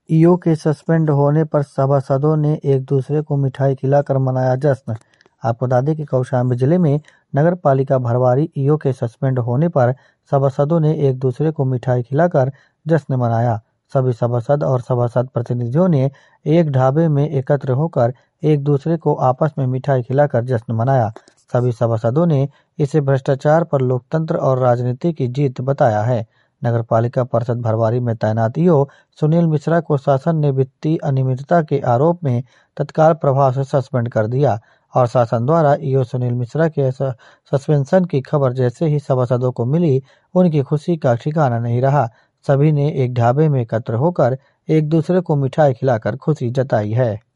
EO के suspend होने पर सभासदों ने एक दूसरे को मिठाई खिलाकर मनाया जश्न। आपको बता दें कि कौशाम्बी जिले में नगर पालिका भरवारी ईओ के सस्पेंड होने पर सभासदों ने एक दूसरे को मिठाई खिलाकर जश्न मनाया। सभी सभासद और सभासद प्रतिनिधियों ने एक ढाबे में एकत्र होकर एक दूसरे को आपस में मिठाई खिलाकर जश्न मनाया। सभी सभासदों ने इसे भ्रष्टाचार पर लोकतंत्र और राजनीति की जीत बताया है। नगर पालिका परिषद भरवारी में तैनात ईओ सुनील मिश्रा को शासन ने वित्तीय अनियमितता के आरोप में तत्काल प्रभाव से सस्पेंड कर दिया और शासन द्वारा ईओ सुनील मिश्रा के सस्पेंशन की खबर जैसे ही सभासदों को मिली, उनकी खुशी का ठिकाना नहीं रहा। सभी ने एक ढाबे में एकत्र होकर एक दूसरे को मिठाई खिलाकर खुशी जताई है।